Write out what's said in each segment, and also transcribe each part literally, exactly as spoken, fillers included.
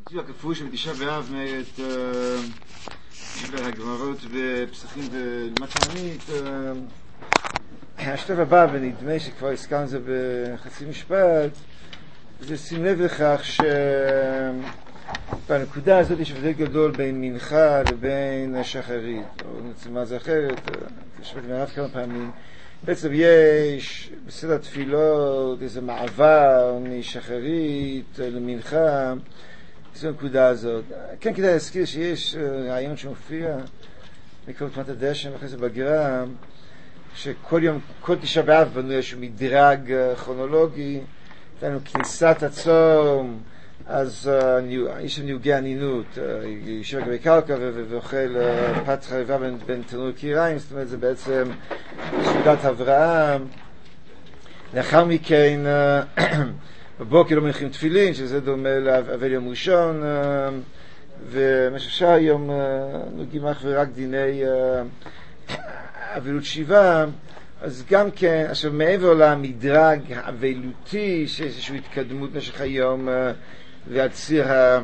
הביטוי הכפוי של תשעה באב מאת הגמרות בפסחים ולמתנית. השלב הבא, ונדמה שכבר הזכרנו את זה בחצי משפט, זה שים לב לכך שבנקודה הזאת יש הבדל גדול בין מנחה לבין שחרית, או נצמה זה אחרת, תשמעת מערב כמה פעמים. בעצם יש בסדר התפילות איזה מעבר משחרית למנחה, זו הנקודה הזאת. כן כדאי להזכיר שיש רעיון שמופיע מכל תמת הדשם ואחרי זה בגרם, שכל יום, כל תשעה באב בנו איזשהו מדרג כרונולוגי, היינו כניסת הצום, אז יש ניוגי ענינות, יושב על גבי קרקע ואוכל פת חריבה בין תנור קיריים, זאת אומרת זה בעצם סעודת אברהם. לאחר מכן בבוקר לא מניחים תפילין, שזה דומה לאבל יום ראשון, ובמשך שעה היום נוגעים אך ורק דיני אבלות שבעה. אז גם כן, עכשיו מעבר למדרג האבלותי, שיש איזושהי התקדמות במשך היום ועד ציר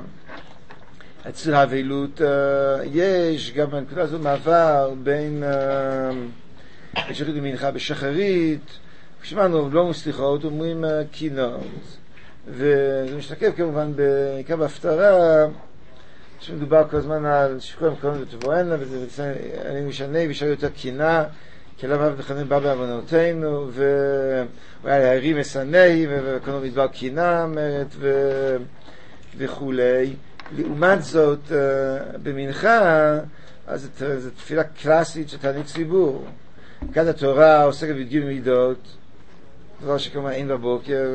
האבלות, יש גם בנקודה הזאת מעבר בין שחרית ומנחה בשחרית, כשאמרנו לא מסליחות, אומרים קינות, וזה משתקף כמובן בעיקר בהפטרה, שמדובר כל הזמן על שכל המקומות ותבואנה, ואני משנה וישר יותר קינה, כי למה וכנראה בא בעוונותינו, והוא היה להרים מסנאי, וכנראה מדבר קינה, אומרת, וכולי. לעומת זאת, במנחה, אז זו תפילה קלאסית של תענית ציבור. כאן התורה עוסקת בגיל מידות, דבר שכמובן אין בבוקר.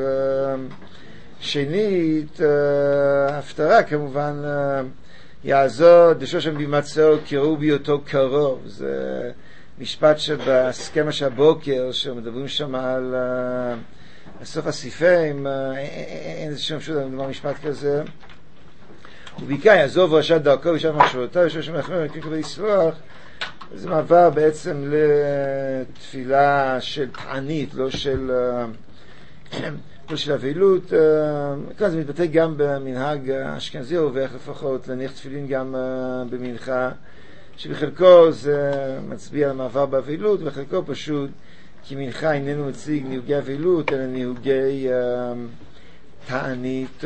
שנית, ההפטרה כמובן יעזור, דשו שם בימצאו, קראו בהיותו קרוב. זה משפט שבהסכמה של הבוקר, שמדברים שם על סוף הסיפים, אין איזה שם שום דבר משפט כזה. ובעיקר יעזוב רשת דרכו ושם מחשבותיו, ושם שם אחרים, וכי כבל יסלוח, זה מעבר בעצם לתפילה של תענית, לא של לא של אבלות. כאן זה מתבטא גם במנהג האשכנזי, ואיך לפחות להניח תפילין גם במנחה, שבחלקו זה מצביע על המעבר באבלות, ובחלקו פשוט כי מנחה איננו מציג ניהוגי אבלות, אלא ניהוגי תענית.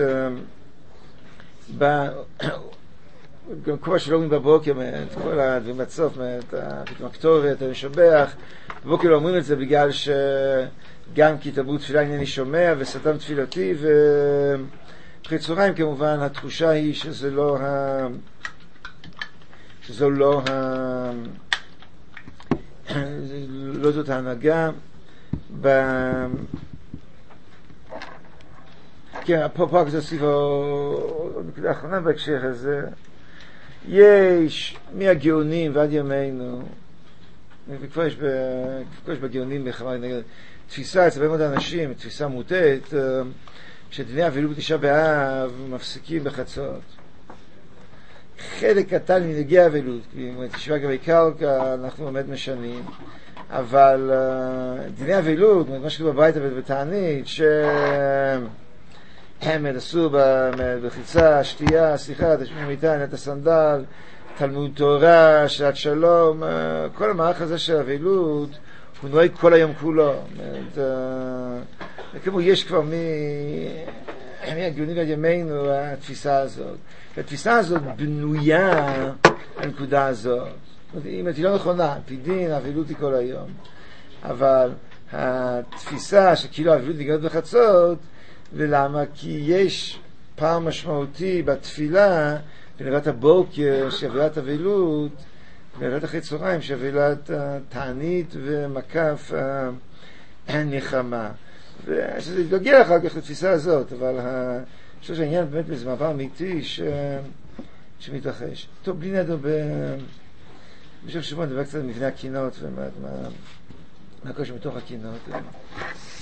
גם כמו שלא אומרים בבוקר, את כל הדברים בסוף, פתאום הכתובת, המשבח, בבוקר לא אומרים את זה בגלל שגם כי תרבות תפילה אינני שומע וסתם תפילתי, ואחרי צהריים כמובן התחושה היא שזה לא ה... שזו לא ה... לא זאת ההנהגה. ב... כן, פה פה כזה הוסיף עוד נקודה האחרונה בהקשר הזה. יש מהגאונים ועד ימינו, וכבר יש, ב... יש בגאונים בכמה נגד תפיסה אצל הרבה מאוד אנשים, תפיסה מוטעת, שדיני אבלות בתשעה באב מפסיקים בחצות. חלק קטן מנהגי אבלות, תשעה גבי קרקע אנחנו באמת משנים, אבל דיני אבלות, מה שכתוב בבית ובתענית, שהם אסור בחיצה, שתייה, סליחה, תשמעו מיטה, נט הסנדל, תלמוד תורה, שעת שלום, כל המערך הזה של אבלות הוא נוהג כל היום כולו. כמו יש כבר מהגאונים ועד ימינו התפיסה הזאת. התפיסה הזאת בנויה הנקודה הזאת. אם היא לא נכונה, פי דין, אבלות היא כל היום. אבל התפיסה שכאילו אבלות נגמרת בחצות, ולמה? כי יש פער משמעותי בתפילה בנבלת הבוקר שאבלת אבלות, בנבלת אחרי צהריים שאבלת תענית ומקף נחמה. ושזה יתגלגל אחר כך לתפיסה הזאת, אבל אני חושב שהעניין באמת באיזה מעבר אמיתי ש... שמתרחש. טוב, בלי נדו ב... בשביל שבוע נדבר קצת על מבנה הקינות ומה מה... מה קורה שמתוך הקינות.